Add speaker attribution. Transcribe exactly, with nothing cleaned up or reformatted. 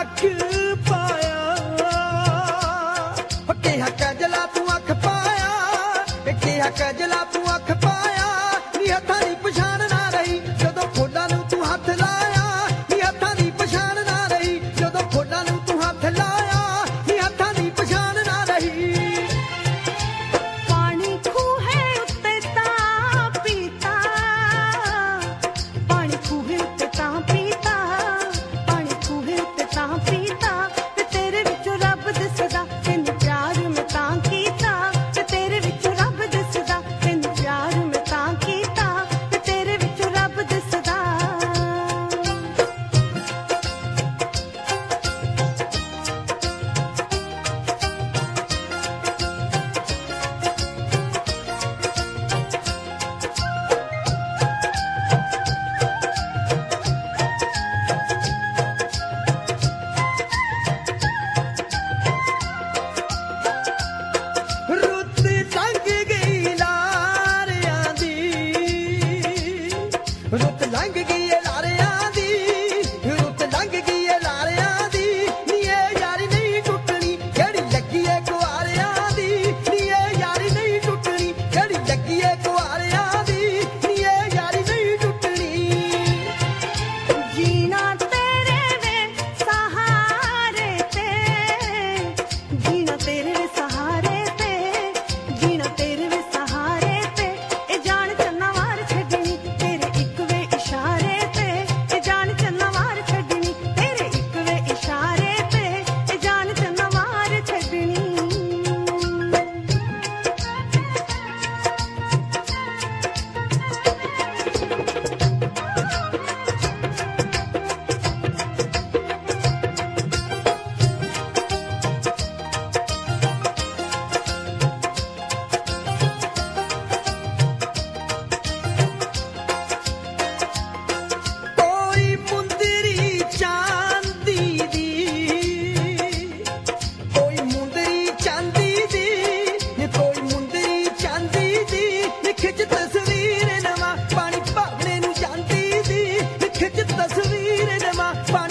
Speaker 1: अख पाया किहा कजला तू अख पाया किहा कजला तू अख पाया नी हत्थां दी पछाण ना रही जदों फुल्लां नूं तू हत्थ लाया नी हत्थां दी पछाण ना रही जदों फुल्लां नूं तू हत्थ लाया नी हत्थां दी पछाण ना रही
Speaker 2: पानी खूहे उत्ते तां पीता पानी खूहे उत्ते तां पीता पानी खूहे उत्ते तां पीता ते तेरे विचों रब दिसदा तैनूं प्यार मैं तां कीता ते तेरे विचों रब दिसदा तैनूं प्यार मैं तां कीता ते तेरे विचों रब दिसदा
Speaker 1: रुत लंघ गई लारियां दी रुत लंघ गई लारियां दी रुत लंघ गई लारियां दी नी ए यारी नहीं टुटनी जेड़ी लगी ए कुआरियां दी नी ए यारी नहीं टुटनी जेड़ी लगी ए कुआरियां दी नी ए यारी नहीं टुटनी
Speaker 2: जीना तेरे वे सहारे ते जीना तेरे वे सहारे ते जीना तेरे वे सहारे ते ए जान चन्ना वार छड्डनी तेरे इक वे इशारे ते ए जान चन्ना वार छड्डनी तेरे इक वे इशारे ते ए जान चन्ना वार छड्डनी
Speaker 1: कोई मुंदरी चांदी दी कोई मुंदरी चांदी दी कोई मुंदरी चांदी दी खिच तस्वीर नवा पानी भरने नूं जांदी दी खिच तस्वीर नवा